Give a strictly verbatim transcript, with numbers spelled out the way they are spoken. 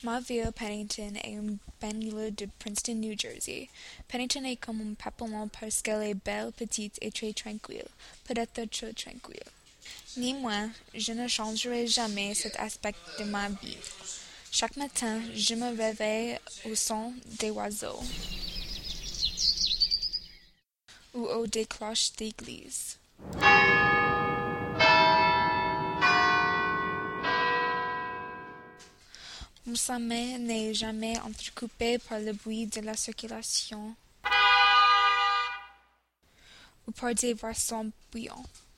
Ma ville Pennington est une banlieue de Princeton, New Jersey. Pennington est comme un papillon parce qu'elle est belle, petite et très tranquille, peut-être trop tranquille. Ni moi, je ne changerai jamais cet aspect de ma vie. Chaque matin, je me réveille au son des oiseaux ou au des cloches d'église. Mon sommeil n'est jamais entrecoupé par le bruit de la circulation ou par des boissons bouillantes.